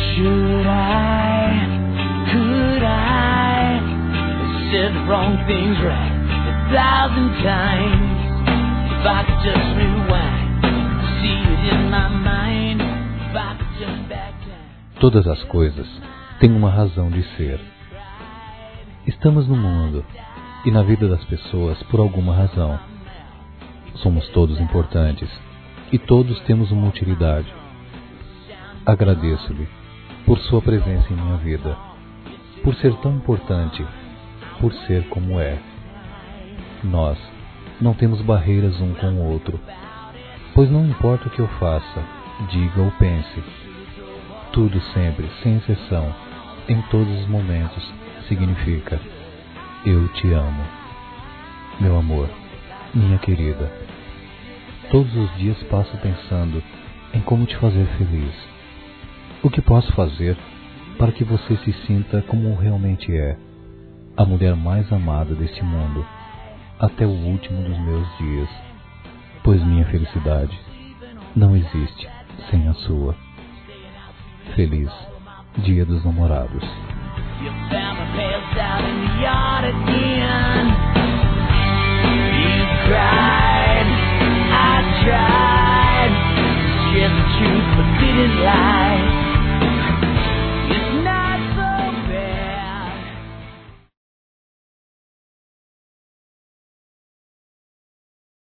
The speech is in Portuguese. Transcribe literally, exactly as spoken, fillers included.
Should I, could I have said the wrong things right a thousand times? If I could just rewind, see it in my mind. If I could turn back time. Todas as coisas têm uma razão de ser. Estamos no mundo e na vida das pessoas por alguma razão. Somos todos importantes e todos temos uma utilidade. Agradeço-lhe por sua presença em minha vida, por ser tão importante, por ser como é. Nós não temos barreiras um com o outro, pois não importa o que eu faça, diga ou pense, tudo sempre, sem exceção, em todos os momentos, significa: eu te amo, meu amor, minha querida. Todos os dias passo pensando em como te fazer feliz. O que posso fazer para que você se sinta como realmente é, a mulher mais amada deste mundo, até o último dos meus dias, pois minha felicidade não existe sem a sua. Feliz Dia dos Namorados. You found my pants out in the yard again. You cried, I tried. Share the truth but didn't lie.